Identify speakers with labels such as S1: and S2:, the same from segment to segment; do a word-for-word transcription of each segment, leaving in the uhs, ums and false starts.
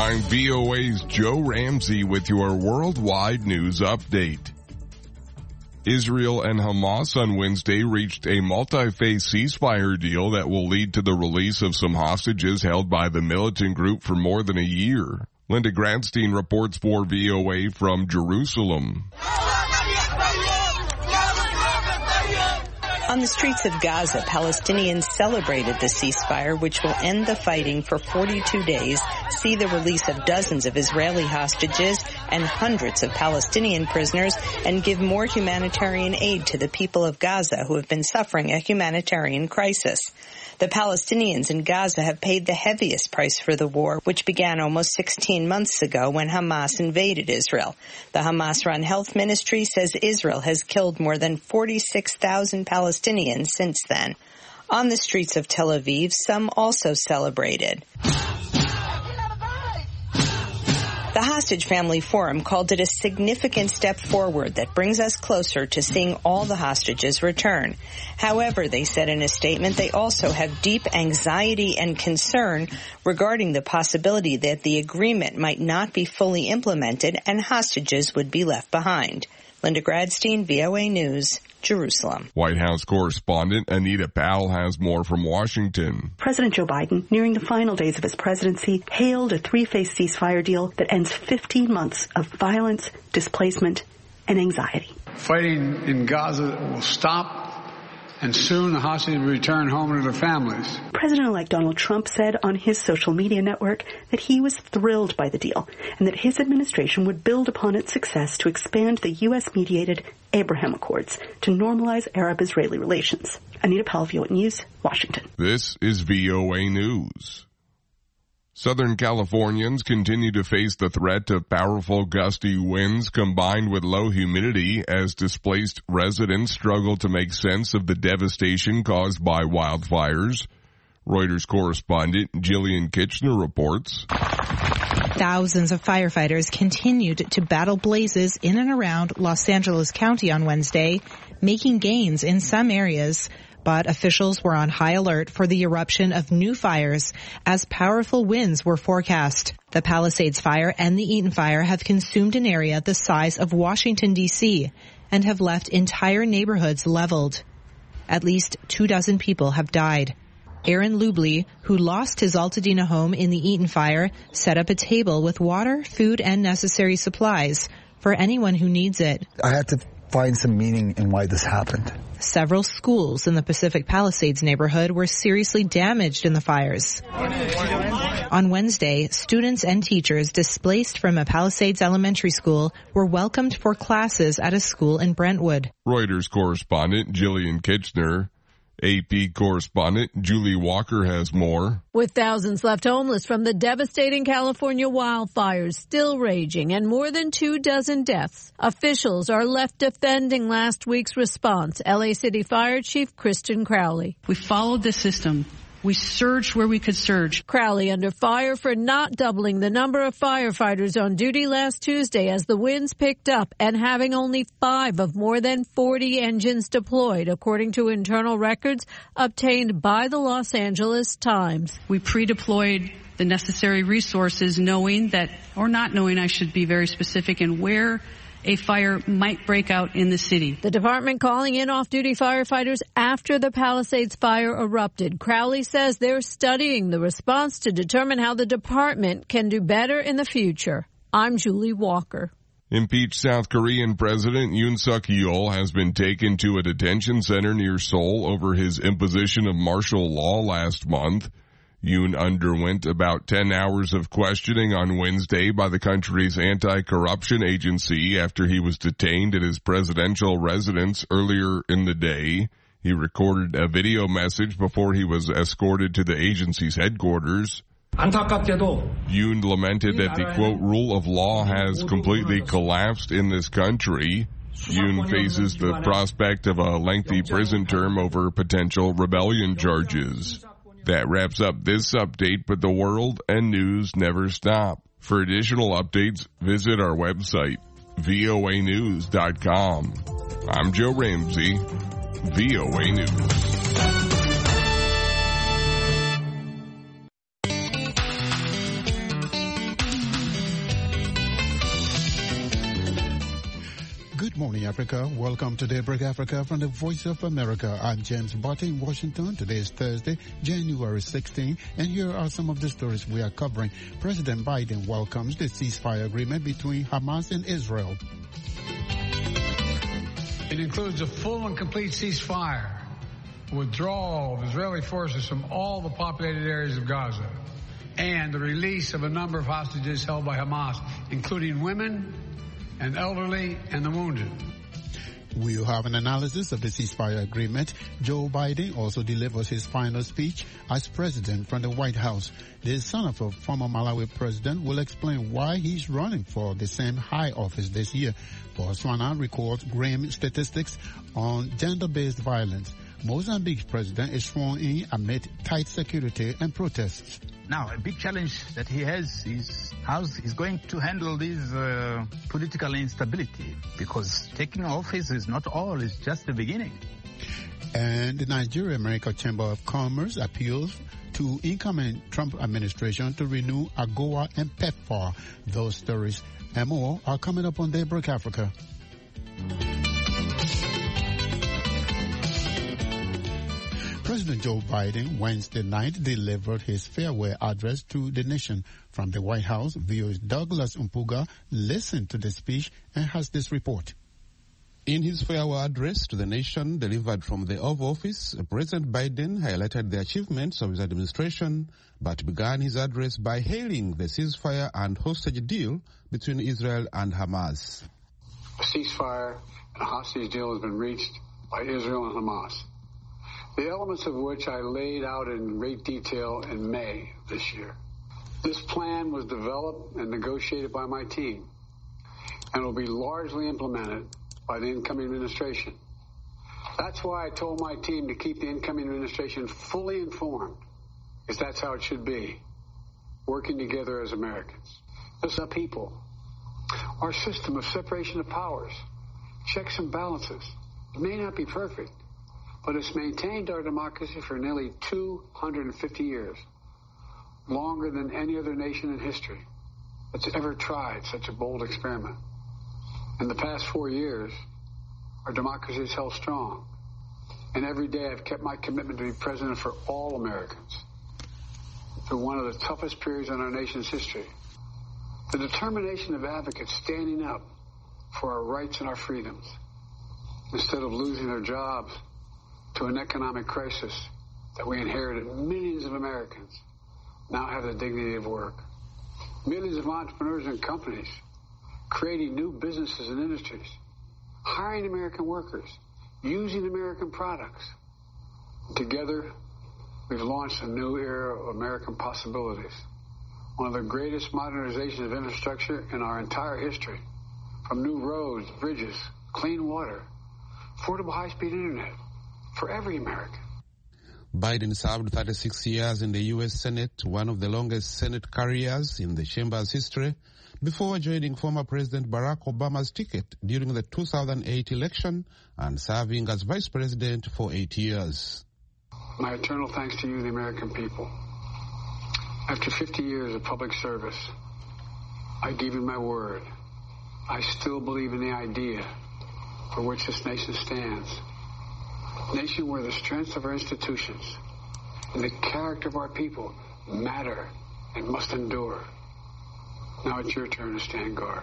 S1: I'm V O A's Joe Ramsey with your worldwide news update. Israel and Hamas on Wednesday reached a multi-phase ceasefire deal that will lead to the release of some hostages held by the militant group for more than a year. Linda Gradstein reports for V O A from Jerusalem.
S2: On the streets of Gaza, Palestinians celebrated the ceasefire, which will end the fighting for forty-two days, see the release of dozens of Israeli hostages and hundreds of Palestinian prisoners, and give more humanitarian aid to the people of Gaza who have been suffering a humanitarian crisis. The Palestinians in Gaza have paid the heaviest price for the war, which began almost sixteen months ago when Hamas invaded Israel. The Hamas-run health ministry says Israel has killed more than forty-six thousand Palestinians since then. On the streets of Tel Aviv, some also celebrated. The Hostage Family Forum called it a significant step forward that brings us closer to seeing all the hostages return. However, they said in a statement they also have deep anxiety and concern regarding the possibility that the agreement might not be fully implemented and hostages would be left behind. Linda Gradstein, V O A News, Jerusalem.
S1: White House correspondent Anita Powell has more from Washington.
S3: President Joe Biden, nearing the final days of his presidency, hailed a three-phase ceasefire deal that ends fifteen months of violence, displacement, and anxiety.
S4: Fighting in Gaza will stop, and soon the hostages will return home to their families.
S3: President-elect Donald Trump said on his social media network that he was thrilled by the deal and that his administration would build upon its success to expand the U S-mediated Abraham Accords to normalize Arab-Israeli relations. Anita Powell, V O A News, Washington.
S1: This is V O A News. Southern Californians continue to face the threat of powerful gusty winds combined with low humidity as displaced residents struggle to make sense of the devastation caused by wildfires. Reuters correspondent Jillian Kitchener reports.
S5: Thousands of firefighters continued to battle blazes in and around Los Angeles County on Wednesday, making gains in some areas. But officials were on high alert for the eruption of new fires as powerful winds were forecast. The Palisades Fire and the Eaton Fire have consumed an area the size of Washington, D C and have left entire neighborhoods leveled. At least two dozen people have died. Aaron Lubley, who lost his Altadena home in the Eaton Fire, set up a table with water, food, and necessary supplies for anyone who needs it.
S6: I had to find some meaning in why this happened.
S5: Several schools in the Pacific Palisades neighborhood were seriously damaged in the fires. On Wednesday, students and teachers displaced from a Palisades elementary school were welcomed for classes at a school in Brentwood.
S1: Reuters correspondent Jillian Kitchener. A P correspondent Julie Walker has more.
S7: With thousands left homeless from the devastating California wildfires still raging and more than two dozen deaths, officials are left defending last week's response. L A City Fire Chief Kristen Crowley.
S8: We followed the system. We surged where we could surge.
S7: Crowley under fire for not doubling the number of firefighters on duty last Tuesday as the winds picked up and having only five of more than forty engines deployed, according to internal records obtained by the Los Angeles Times.
S8: We pre-deployed the necessary resources knowing that, or not knowing, I should be very specific, in where a fire might break out in the city.
S7: The department calling in off-duty firefighters after the Palisades fire erupted. Crowley says they're studying the response to determine how the department can do better in the future. I'm Julie Walker.
S1: Impeached South Korean President Yoon Suk-yeol has been taken to a detention center near Seoul over his imposition of martial law last month. Yoon underwent about ten hours of questioning on Wednesday by the country's anti-corruption agency after he was detained at his presidential residence earlier in the day. He recorded a video message before he was escorted to the agency's headquarters. Yoon lamented that the, quote, rule of law has completely collapsed in this country. Yoon faces the prospect of a lengthy prison term over potential rebellion charges. That wraps up this update, but the world and news never stop. For additional updates, visit our website, V O A news dot com. I'm Joe Ramsey, V O A News.
S9: morning, Africa. Welcome to Daybreak Africa from the Voice of America. I'm James Barty in Washington. Today is Thursday, January sixteenth, and here are some of the stories we are covering. President Biden welcomes the ceasefire agreement between Hamas and Israel.
S4: It includes a full and complete ceasefire, withdrawal of Israeli forces from all the populated areas of Gaza, and the release of a number of hostages held by Hamas, including women and elderly and the wounded.
S9: We'll have an analysis of the ceasefire agreement. Joe Biden also delivers his final speech as president from the White House. The son of a former Malawi president will explain why he's running for the same high office this year. Botswana records grim statistics on gender-based violence. Mozambique's president is sworn in amid tight security and protests.
S10: Now, a big challenge that he has is how he's going to handle this uh, political instability, because taking office is not all, it's just the beginning.
S9: And the Nigeria-America Chamber of Commerce appeals to incoming Trump administration to renew AGOA and PEPFAR. Those stories and more are coming up on Daybreak Africa. President Joe Biden Wednesday night delivered his farewell address to the nation from the White House. V O's Douglas Mpuga listened to the speech and has this report.
S11: In his farewell address to the nation delivered from the Oval Office, President Biden highlighted the achievements of his administration, but began his address by hailing the ceasefire and hostage deal between Israel and Hamas.
S4: A ceasefire and a hostage deal has been reached by Israel and Hamas, the elements of which I laid out in great detail in May this year. This plan was developed and negotiated by my team and will be largely implemented by the incoming administration. That's why I told my team to keep the incoming administration fully informed, because that's how it should be, working together as Americans. This is our people. Our system of separation of powers, checks and balances, it may not be perfect, but it's maintained our democracy for nearly two hundred fifty years, longer than any other nation in history that's ever tried such a bold experiment. In the past four years, our democracy has held strong, and every day I've kept my commitment to be president for all Americans through one of the toughest periods in our nation's history. The determination of advocates standing up for our rights and our freedoms instead of losing their jobs to an economic crisis that we inherited. Millions of Americans now have the dignity of work. Millions of entrepreneurs and companies creating new businesses and industries, hiring American workers, using American products. Together, we've launched a new era of American possibilities, one of the greatest modernizations of infrastructure in our entire history, from new roads, bridges, clean water, affordable high-speed internet, for every American.
S11: Biden served thirty-six years in the U S Senate, one of the longest Senate careers in the chamber's history, before joining former President Barack Obama's ticket during the two thousand eight election and serving as vice president for eight years.
S4: My eternal thanks to you, the American people. After fifty years of public service, I give you my word. I still believe in the idea for which this nation stands. A nation where the strength of our institutions and the character of our people matter and must endure. Now it's your turn to stand guard.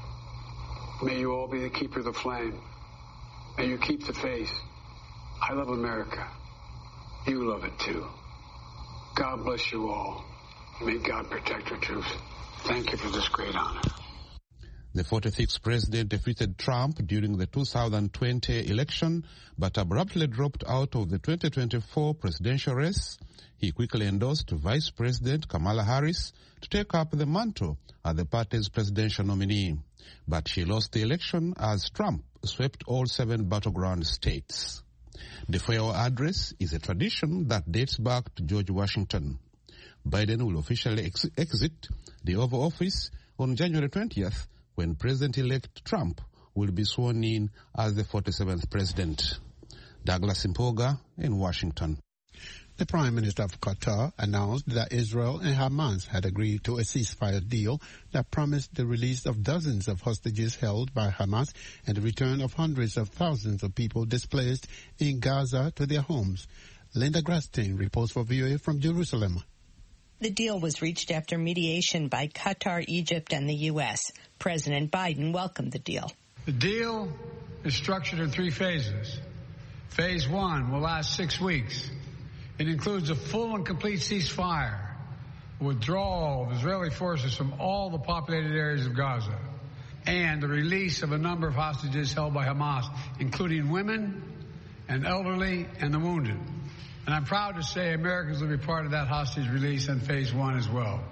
S4: May you all be the keeper of the flame. May you keep the faith. I love America. You love it too. God bless you all. May God protect our troops. Thank you for this great honor.
S11: The forty-sixth president defeated Trump during the two thousand twenty election, but abruptly dropped out of the twenty twenty-four presidential race. He quickly endorsed Vice President Kamala Harris to take up the mantle as the party's presidential nominee. But she lost the election as Trump swept all seven battleground states. The farewell address is a tradition that dates back to George Washington. Biden will officially ex- exit the Oval Office on January twentieth, when President-elect Trump will be sworn in as the forty-seventh president. Douglas Mpuga in Washington.
S9: The Prime Minister of Qatar announced that Israel and Hamas had agreed to a ceasefire deal that promised the release of dozens of hostages held by Hamas and the return of hundreds of thousands of people displaced in Gaza to their homes. Linda Grasstein reports for V O A from Jerusalem.
S2: The deal was reached after mediation by Qatar, Egypt, and the U S. President Biden welcomed the deal.
S4: The deal is structured in three phases. Phase one will last six weeks. It includes a full and complete ceasefire, withdrawal of Israeli forces from all the populated areas of Gaza, and the release of a number of hostages held by Hamas, including women and elderly and the wounded. And I'm proud to say Americans will be part of that hostage release in phase one as well.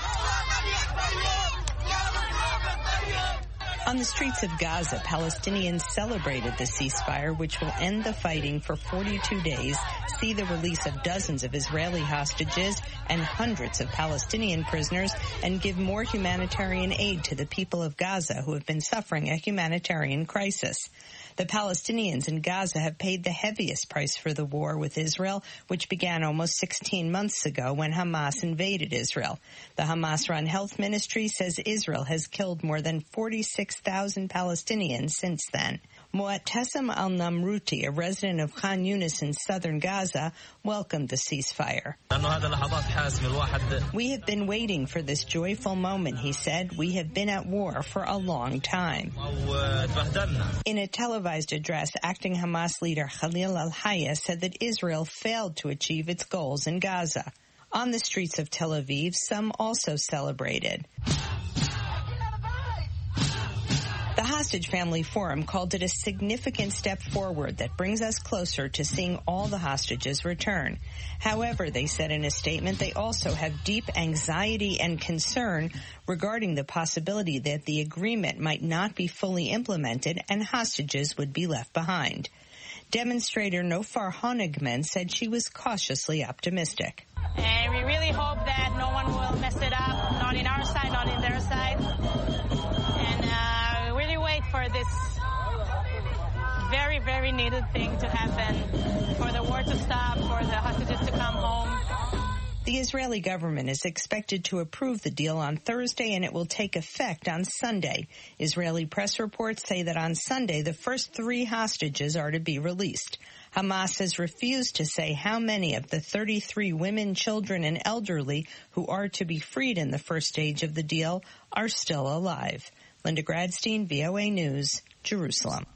S2: On the streets of Gaza, Palestinians celebrated the ceasefire, which will end the fighting for forty-two days, see the release of dozens of Israeli hostages and hundreds of Palestinian prisoners, and give more humanitarian aid to the people of Gaza who have been suffering a humanitarian crisis. The Palestinians in Gaza have paid the heaviest price for the war with Israel, which began almost sixteen months ago when Hamas invaded Israel. The Hamas-run health ministry says Israel has killed more than forty-six thousand Palestinians since then. Mu'tasim al-Namruti, a resident of Khan Yunis in southern Gaza, welcomed the ceasefire. We have been waiting for this joyful moment, he said. We have been at war for a long time. In a televised address, acting Hamas leader Khalil al-Hayya said that Israel failed to achieve its goals in Gaza. On the streets of Tel Aviv, some also celebrated. The Hostage Family Forum called it a significant step forward that brings us closer to seeing all the hostages return. However, they said in a statement, they also have deep anxiety and concern regarding the possibility that the agreement might not be fully implemented and hostages would be left behind. Demonstrator Nofar Honigman said she was cautiously optimistic.
S12: And we really hope that no one will mess it up, not in our side, not in their side. And uh, really wait for this very, very needed thing to happen, for the war to stop, for the hostages to come home.
S2: The Israeli government is expected to approve the deal on Thursday, and it will take effect on Sunday. Israeli press reports say that on Sunday, the first three hostages are to be released. Hamas has refused to say how many of the thirty-three women, children, and elderly who are to be freed in the first stage of the deal are still alive. Linda Gradstein, V O A News, Jerusalem.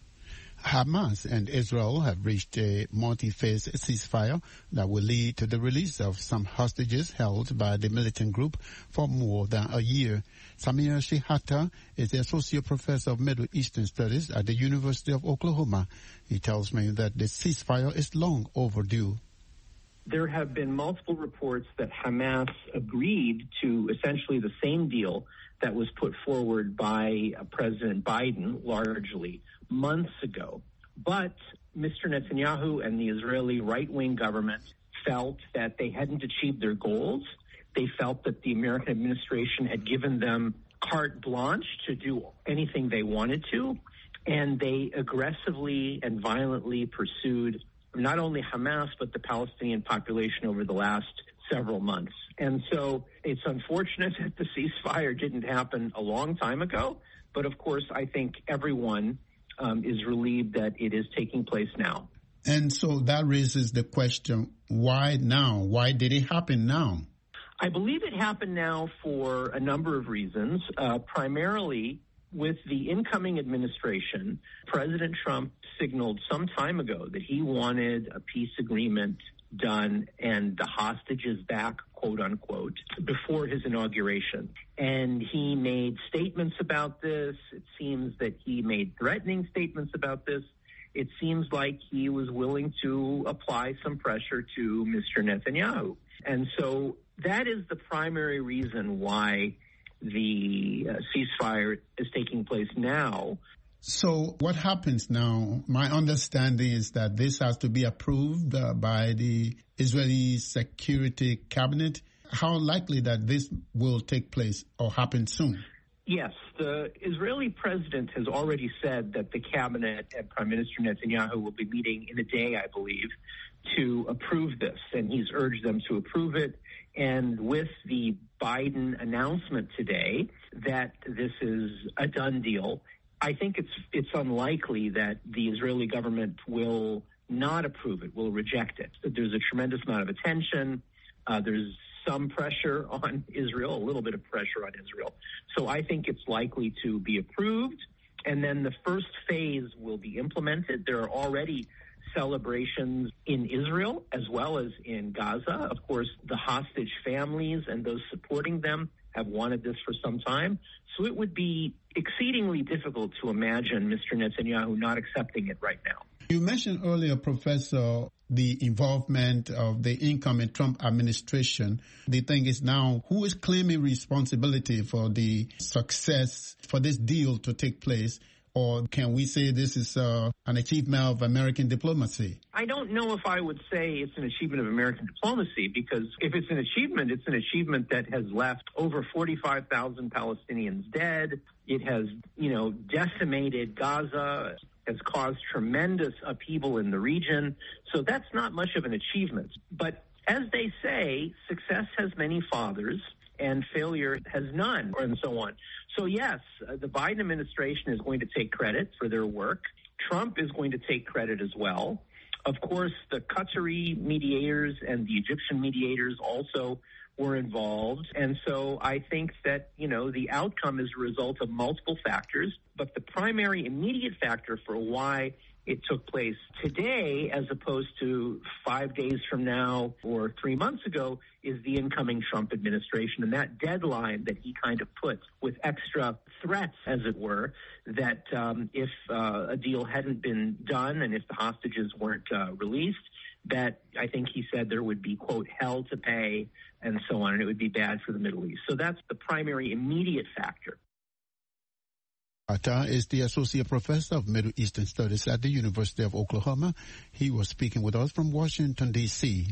S9: Hamas and Israel have reached a multi-phase ceasefire that will lead to the release of some hostages held by the militant group for more than a year. Samir Shihata is the Associate Professor of Middle Eastern Studies at the University of Oklahoma. He tells me that the ceasefire is long overdue.
S13: There have been multiple reports that Hamas agreed to essentially the same deal that was put forward by uh, President Biden largely months ago. But Mister Netanyahu and the Israeli right-wing government felt that they hadn't achieved their goals. They felt that the American administration had given them carte blanche to do anything they wanted to, and they aggressively and violently pursued not only Hamas, but the Palestinian population over the last several months. And so it's unfortunate that the ceasefire didn't happen a long time ago. But of course, I think everyone um, is relieved that it is taking place now.
S9: And so that raises the question, why now? Why did it happen now?
S13: I believe it happened now for a number of reasons, uh, primarily with the incoming administration. President Trump signaled some time ago that he wanted a peace agreement done and the hostages back, quote unquote, before his inauguration. And he made statements about this. It seems that he made threatening statements about this. It seems like he was willing to apply some pressure to Mister Netanyahu. And so that is the primary reason why the uh, ceasefire is taking place now.
S9: So what happens now? My understanding is that this has to be approved uh, by the Israeli Security Cabinet. How likely that this will take place or happen soon?
S13: Yes, the Israeli president has already said that the cabinet and Prime Minister Netanyahu will be meeting in a day, I believe, to approve this, and he's urged them to approve it. And with the Biden announcement today that this is a done deal, I think it's it's unlikely that the Israeli government will not approve it, will reject it. There's a tremendous amount of attention. Uh, there's some pressure on Israel, a little bit of pressure on Israel. So I think it's likely to be approved, and then the first phase will be implemented. There are already celebrations in Israel as well as in Gaza. Of course, the hostage families and those supporting them have wanted this for some time. So it would be exceedingly difficult to imagine Mister Netanyahu not accepting it right now.
S9: You mentioned earlier, Professor, the involvement of the incoming Trump administration. The thing is now, who is claiming responsibility for the success for this deal to take place? Or can we say this is uh, an achievement of American diplomacy?
S13: I don't know if I would say it's an achievement of American diplomacy, because if it's an achievement, it's an achievement that has left over forty-five thousand Palestinians dead. It has, you know, decimated Gaza, has caused tremendous upheaval in the region. So that's not much of an achievement. But as they say, success has many fathers and failure has none, and so on. So yes, uh, the Biden administration is going to take credit for their work. Trump is going to take credit as well. Of course, the Qatari mediators and the Egyptian mediators also were involved. And so I think that, you know, the outcome is a result of multiple factors, but the primary immediate factor for why it took place today as opposed to five days from now or three months ago is the incoming Trump administration, and that deadline that he kind of put with extra threats, as it were, that um, if uh, a deal hadn't been done and if the hostages weren't uh, released, that I think he said there would be, quote, hell to pay and so on, and it would be bad for the Middle East. So that's the primary immediate factor.
S9: Atta is the Associate Professor of Middle Eastern Studies at the University of Oklahoma. He was speaking with us from Washington, D C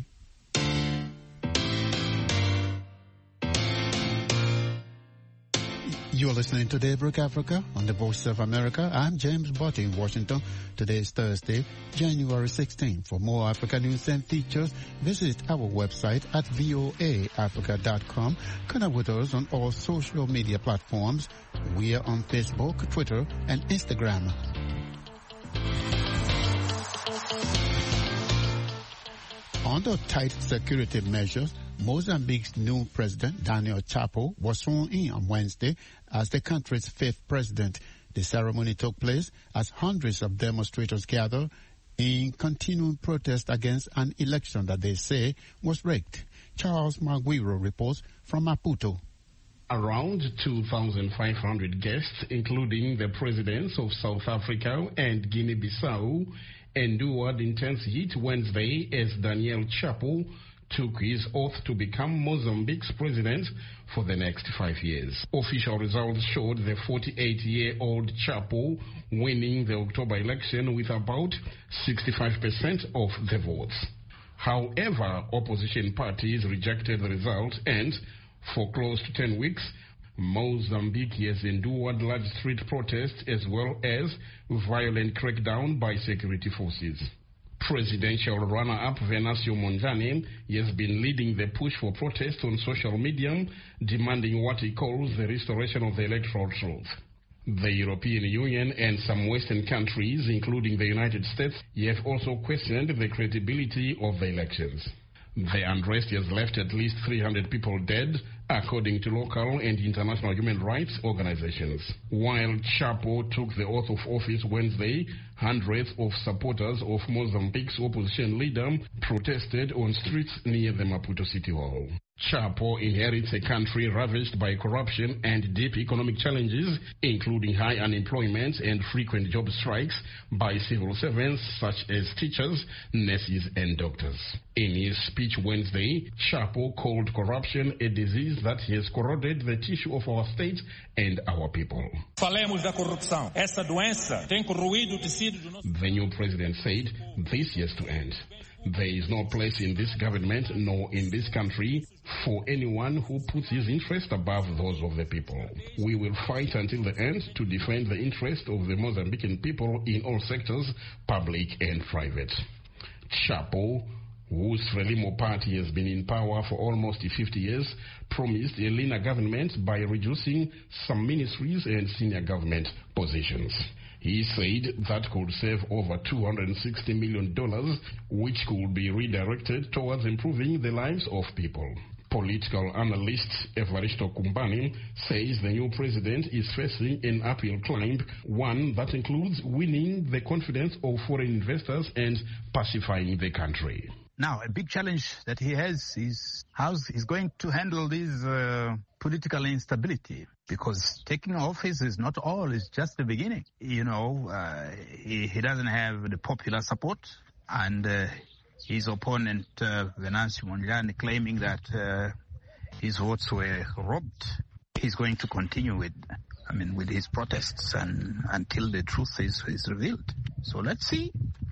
S9: You're listening to Daybreak Africa on the Voice of America. I'm James Butt in Washington. Today is Thursday, January sixteenth. For more Africa news and features, visit our website at voa africa dot com. Connect with us on all social media platforms. We are on Facebook, Twitter, and Instagram. Under tight security measures, Mozambique's new president, Daniel Chapo, was sworn in on Wednesday as the country's fifth president. The ceremony took place as hundreds of demonstrators gathered in continuing protest against an election that they say was rigged. Charles Maguiro reports from Maputo.
S14: Around two thousand five hundred guests, including the presidents of South Africa and Guinea-Bissau, endured intense heat Wednesday as Daniel Chapo took his oath to become Mozambique's president for the next five years. Official results showed the forty-eight-year-old Chapo winning the October election with about sixty-five percent of the votes. However, opposition parties rejected the result, and for close to ten weeks, Mozambique has endured large street protests as well as violent crackdown by security forces. Presidential runner-up Venancio Mondlane has been leading the push for protest on social media, demanding what he calls the restoration of the electoral truth. The European Union and some Western countries, including the United States, have also questioned the credibility of the elections. The unrest has left at least three hundred people dead, according to local and international human rights organizations. While Chapo took the oath of office Wednesday, hundreds of supporters of Mozambique's opposition leader protested on streets near the Maputo City Hall. Chapo inherits a country ravaged by corruption and deep economic challenges, including high unemployment and frequent job strikes by civil servants such as teachers, nurses, and doctors. In his speech Wednesday, Chapo called corruption a disease that has corroded the tissue of our state and our people.
S15: Falemos da corrupção. Essa doença tem corroído o tecido do nosso...
S14: The new president said this has to end. There is no place in this government nor in this country for anyone who puts his interest above those of the people. We will fight until the end to defend the interest of the Mozambican people in all sectors, public and private. Chapo whose Frelimo party has been in power for almost fifty years, promised a leaner government by reducing some ministries and senior government positions. He said that could save over two hundred sixty million dollars, which could be redirected towards improving the lives of people. Political analyst Evaristo Kumbani says the new president is facing an uphill climb, one that includes winning the confidence of foreign investors and pacifying the country.
S10: Now, a big challenge that he has is how he's going to handle this uh, political instability, because taking office is not all, it's just the beginning. You know, uh, he, he doesn't have the popular support, and uh, his opponent, uh, Venancio Mondlane, claiming that uh, his votes were robbed. He's going to continue with, I mean, with his protests and until the truth is, is revealed. So let's see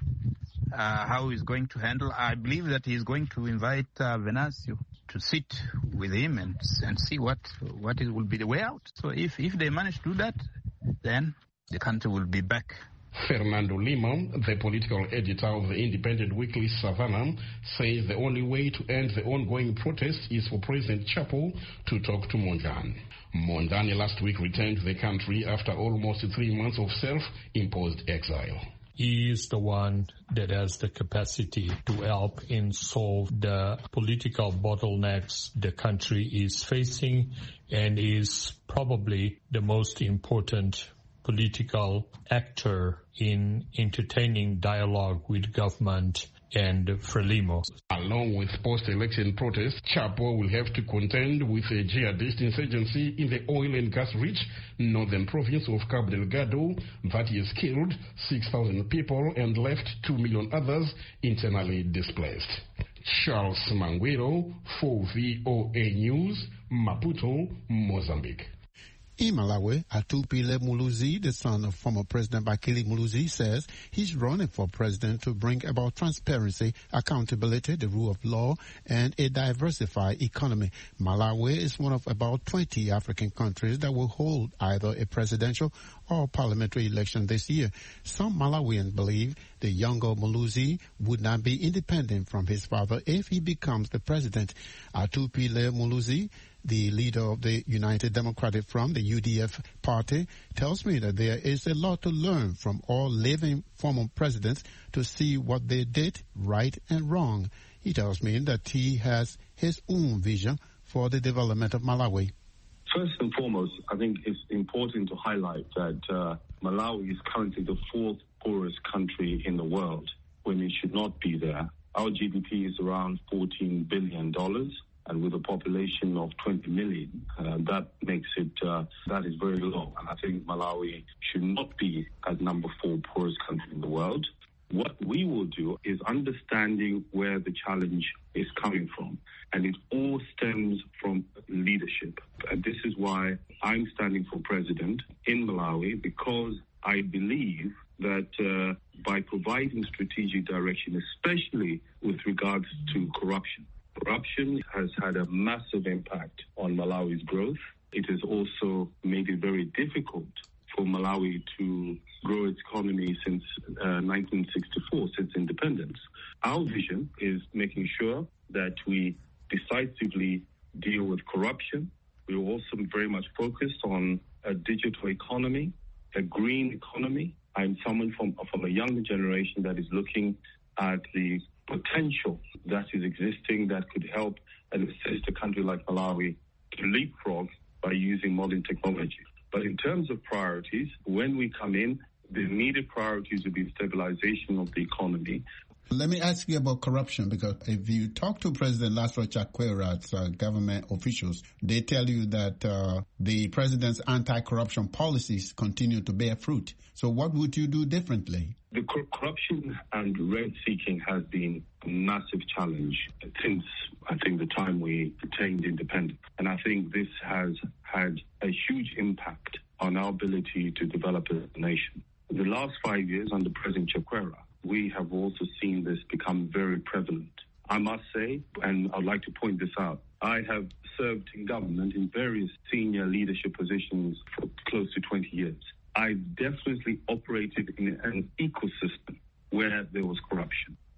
S10: uh, how he's going to handle. I believe that he's going to invite uh, Venancio to sit with him and and see what what it will be the way out. So if if they manage to do that, then the country will be back.
S14: Fernando Lima, the political editor of the independent weekly Savannah, says the only way to end the ongoing protests is for President Chapo to talk to Mondlane. Mondlane last week returned to the country after almost three months of self-imposed exile.
S16: He is the one that has the capacity to help in solve the political bottlenecks the country is facing, and is probably the most important political actor in entertaining dialogue with government and Frelimo.
S14: Along with post-election protests, Chapo will have to contend with a jihadist insurgency in the oil and gas-rich northern province of Cabo Delgado that has killed six thousand people and left two million others internally displaced. Charles Manguero for V O A News, Maputo, Mozambique.
S9: In Malawi, Atupile Muluzi, the son of former President Bakili Muluzi, says he's running for president to bring about transparency, accountability, the rule of law, and a diversified economy. Malawi is one of about twenty African countries that will hold either a presidential or parliamentary election this year. Some Malawians believe the younger Muluzi would not be independent from his father if he becomes the president. Atupile Muluzi, the leader of the United Democratic Front, the U D F party, tells me that there is a lot to learn from all living former presidents to see what they did right and wrong. He tells me that he has his own vision for the development of Malawi.
S17: First and foremost, I think it's important to highlight that uh, Malawi is currently the fourth poorest country in the world, when it should not be there. Our G D P is around fourteen billion dollars. And with a population of twenty million, uh, that makes it, uh, that is very low. And I think Malawi should not be at number four poorest country in the world. What we will do is understanding where the challenge is coming from. And it all stems from leadership. And this is why I'm standing for president in Malawi, because I believe that uh, by providing strategic direction, especially with regards to corruption, Corruption has had a massive impact on Malawi's growth. It has also made it very difficult for Malawi to grow its economy since uh, nineteen sixty-four, since independence. Our vision is making sure that we decisively deal with corruption. We're also very much focused on a digital economy, a green economy. I'm someone from, from a younger generation that is looking at the potential that is existing that could help and assist a country like Malawi to leapfrog by using modern technology. But in terms of priorities, when we come in, the immediate priorities would be stabilization of the economy.
S9: Let me ask you about corruption, because if you talk to President Lazarus Chakwera's uh, government officials, they tell you that uh, the president's anti-corruption policies continue to bear fruit. So what would you do differently?
S17: The cor- corruption and rent-seeking has been a massive challenge since, I think, the time we attained independence. And I think this has had a huge impact on our ability to develop as a nation. In the last five years under President Chakwera, we have also seen this become very prevalent. I must say, and I'd like to point this out, I have served in government in various senior leadership positions for close to twenty years. I definitely operated in an ecosystem where there was corruption.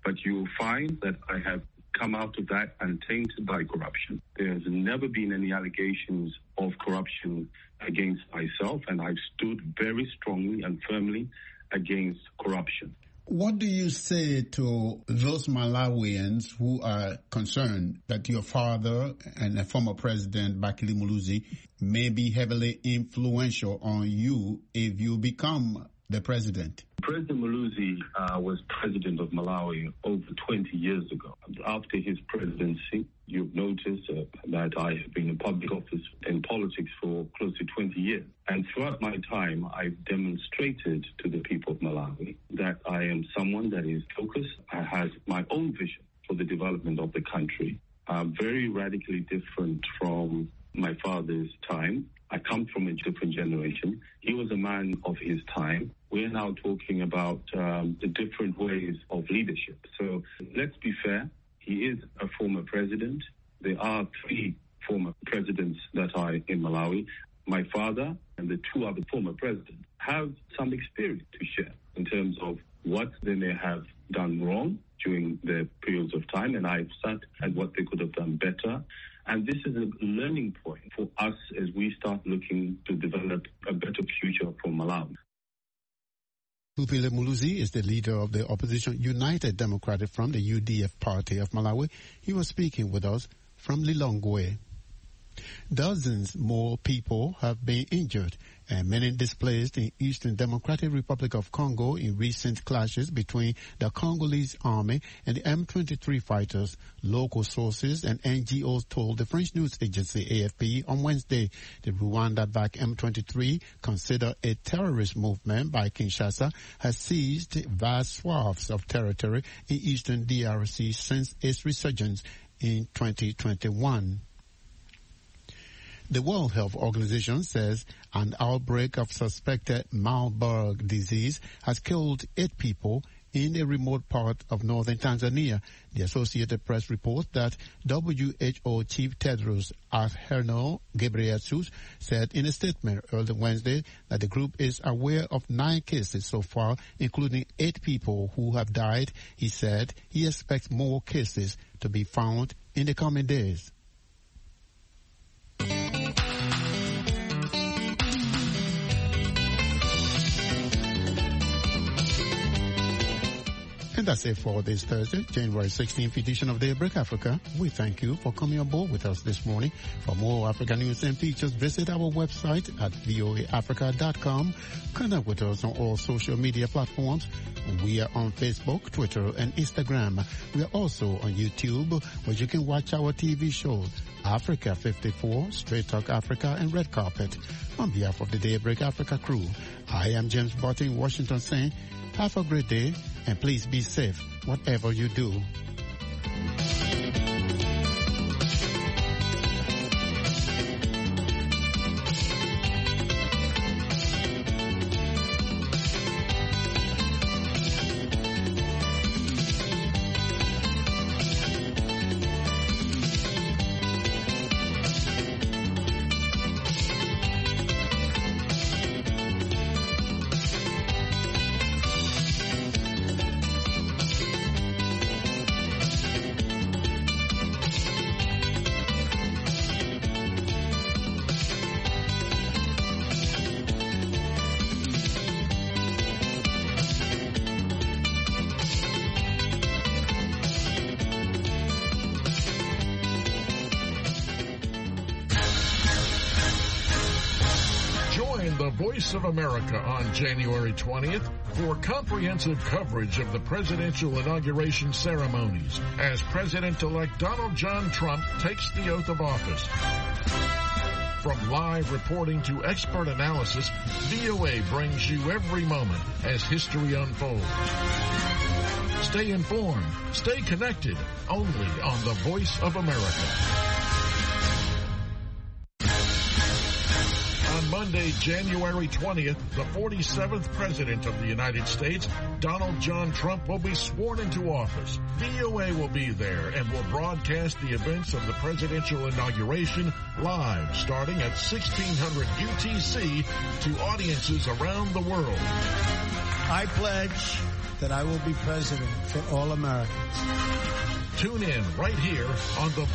S17: But you'll find that I have come out of that untainted by corruption. There has never been any allegations of corruption against myself, and I've stood very strongly and firmly against corruption.
S9: What do you say to those Malawians who are concerned that your father and a former president, Bakili Muluzi, may be heavily influential on you if you become the president?
S17: President Muluzi uh, was president of Malawi over twenty years ago. After his presidency, you've noticed uh, that I have been in public office in politics for close to twenty years. And throughout my time, I've demonstrated to the people of Malawi that I am someone that is focused. I have my own vision for the development of the country, uh, very radically different from my father's time. I come from a different generation. He was a man of his time. We're now talking about um, the different ways of leadership. So let's be fair. He is a former president. There are three former presidents that are in Malawi. My father and the two other former presidents have some experience to share in terms of what they may have done wrong during their periods of time, and I've sat at what they could have done better. And this is a learning point for us as we start looking to develop a better future for Malawi.
S9: Lupile Muluzi is the leader of the opposition United Democratic Front, the U D F party of Malawi. He was speaking with us from Lilongwe. Dozens more people have been injured and many displaced in Eastern Democratic Republic of Congo in recent clashes between the Congolese army and the M twenty-three fighters, local sources and N G Os told the French news agency A F P on Wednesday. The Rwanda-backed M twenty-three, considered a terrorist movement by Kinshasa, has seized vast swaths of territory in Eastern D R C since its resurgence in twenty twenty-one. The World Health Organization says an outbreak of suspected Marburg disease has killed eight people in a remote part of northern Tanzania. The Associated Press reports that W H O Chief Tedros Adhanom Ghebreyesus said in a statement early Wednesday that the group is aware of nine cases so far, including eight people who have died. He said he expects more cases to be found in the coming days. And that's it for this Thursday, January sixteenth edition of Daybreak Africa. We thank you for coming on board with us this morning. For more African news and features, visit our website at voa africa dot com. Connect with us on all social media platforms. We are on Facebook, Twitter, and Instagram. We are also on YouTube, where you can watch our T V shows, Africa fifty-four, Straight Talk Africa, and Red Carpet. On behalf of the Daybreak Africa crew, I am James Barton in Washington saying, have a great day, and please be safe, whatever you do.
S18: Voice of America on January twentieth for comprehensive coverage of the presidential inauguration ceremonies as President-elect Donald John Trump takes the oath of office. From live reporting to expert analysis, V O A brings you every moment as history unfolds. Stay informed, stay connected, only on the Voice of America. On Monday, January twentieth, the forty-seventh President of the United States, Donald John Trump, will be sworn into office. V O A will be there and will broadcast the events of the presidential inauguration live starting at sixteen hundred U T C to audiences around the world.
S19: I pledge that I will be president for all Americans.
S18: Tune in right here on the